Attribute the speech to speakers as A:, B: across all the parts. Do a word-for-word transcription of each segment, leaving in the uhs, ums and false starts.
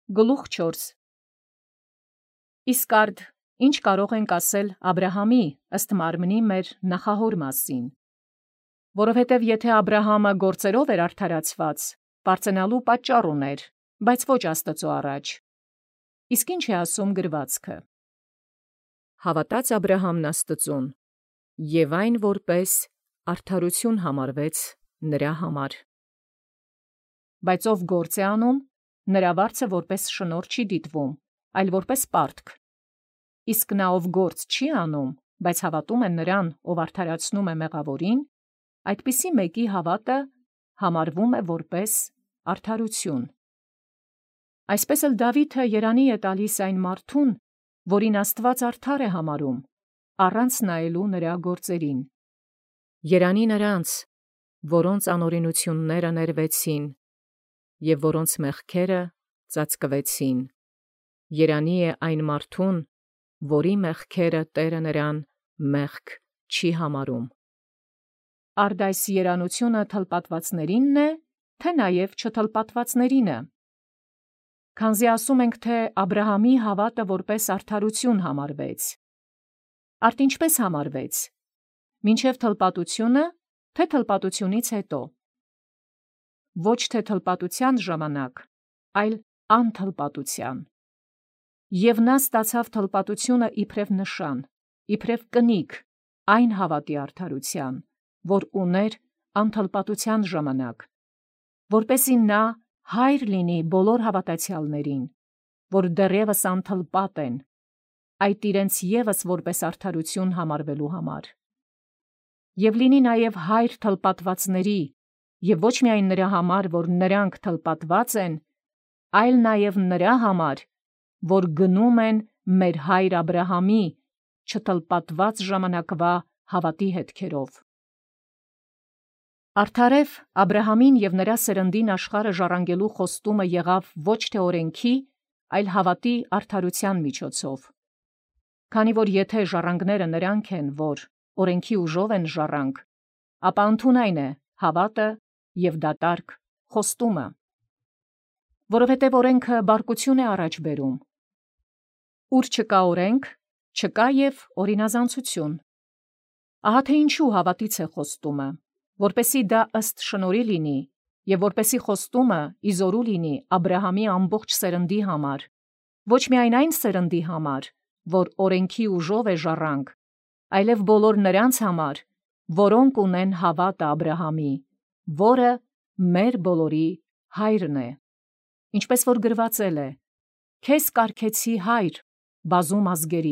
A: Գլուխ չորս Իսկ արդ ինչ կարող ենք ասել Աբրահամի ըստ մարմնի մեր նախահոր մասին, որովհետև եթե Աբրահամը գործերով էր արդարացված, պարծենալու պատճառ ուներ, բայց ոչ Աստծու առաջ։ Իսկ ինչ է ասում գրվածքը. Հավատաց Աբրահամն Աստծուն, և այն որպես արդարություն համարվեց նրա համար։ Բայց ով գործ է անում, նրա վարձը որպես շնորհ չի դիտվում, այլ որպես պարտք։ Իսկ նա ով գործ չի անում, բայց հավատում է նրան, ով արդարացնում է մեղավորին, այդպիսի մեկի հավատը համարվում է որպես արդարություն։ Այսպես էլ Դավիթը երանի է տալիս այն մարդուն, որին Աստված արդար է համարում, առանց նայելու նրա գործերին։ Երանի նրանց, որոնց անօրենությունները ներվեցին, և որոնց մեղքերը ծածկվեցին։ Երանի է այն մարդուն, որի մեղքերը Տերը նրան մեղք չի համարում։ Արդ այս երանությունը թլպատվածներինն է, թե նաև չթլպատվածներինը։ Քանզի ասում ենք, թե Աբրահամի հավատը որպես արդարություն համարվեց։ Արդ ինչպես համարվեց, մինչև թլպատությունը, թե թլպատությունից հետո։ Ոչ թե թլպատության ժամանակ, այլ անթլպատության։ Եվ նա ստացավ թլպատությունը իբրև նշան, իբրև կնիկ այն հավատի արդարության, որ ուներ անթլպատության ժամանակ, որպեսզի նա հայր լինի բոլոր հավատացյալներին, որ դեռևս անթլպատ են, այդ իրենց ևս որպես արդարություն համարվելու համար։ Եվ լինի նաև հայր թլպատվածների, և ոչ միայն նրա համար, որ նրանք թլպատված են, այլ նաև նրա համար, որ գնում են մեր հայր Աբրահամի չթլպատված ժամանակվա հավատի հետքերով։ Արդարև Աբրահամին և նրա սերնդին աշխարհը ժառանգելու խոստումը եղավ ոչ թե օրենքի, այլ հավատի արդարության միջոցով։ Քանի որ եթե ժառանգները նրանք են, որ օրենքի ուժով են ժառանգ, ապա ընդունայն է հավատը և դատարկ խոստումը։ Որովհետև օրենքը բարկություն է առաջ բերում։ Ուր չկա օրենք, չկա և օրինազանցություն։ Ահա թե ինչու հավատից է խոստումը, որպեսզի դա ըստ շնորհի լինի, և որպեսզի խոստումը իզորու լինի Աբրահամի ամբողջ սերնդի համար, ոչ միայն այն սերնդի համար, որ օրենքի ուժով է ժառանգ, այլև բոլոր նրանց համար, որոնք ունեն հավատը Աբրահամի, որը մեր բոլորի հայրն է։ Ինչպես որ գրվածել է. «Քեզ կարգեցի հայր բազում ազգերի»։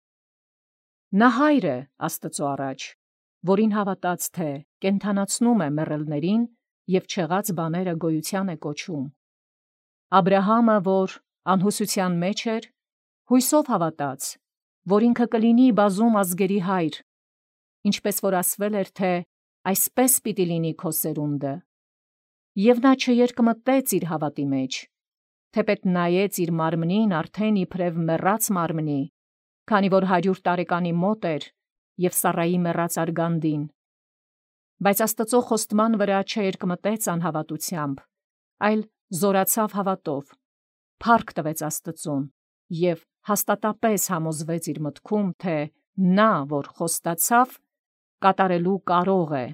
A: Նա հայր է Աստծու առաջ, որին հավատաց թե կենդանացնում է մեռելներին և չեղած բաները գոյության է կոչում։ Աբրահամը, որ անհուսության մեջ էր, հույսով հավատաց, որ ինքը կլինի բազում ազգերի հայր, ինչպես որ ասվել էր, թե այսպես պիտի լինի քո սերունդը։ Եվ նա չերկմտեց իր հավատի մեջ, թեպետ նայեց իր մարմնին արդեն իբրև մեռած մարմնի, քանի որ հարյուր տարեկանի մոտ էր, և Սառայի մեռած արգանդին։ Բայց Աստծու խոստման վրա չերկմտեց անհավատությամբ, այլ զորացավ հավատով, փառք տվեց Աստծուն և հաստատապես համոզվեց իր մտքում, թե նա, որ խոստացավ, կատարելու կարող է։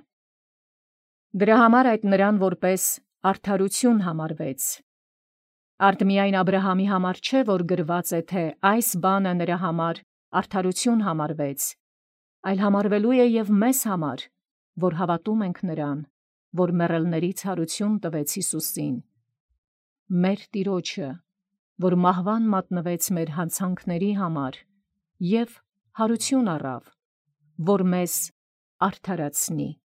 A: Դրա համար այդ նրան որպես արդարություն համարվեց։ Արդ միայն Աբրահամի համար չէ, որ գրված է, թե այս բանը նրա համար արդարություն համարվեց, այլ համարվելու է և մեզ համար, որ հավատում ենք նրան, որ մեռելներից հարություն տվեց Հիսուսին, մեր Տիրոջը, որ մահվան մատնվեց մեր հանցանքների համար և հարություն առավ, որ մեզ արդարացնի։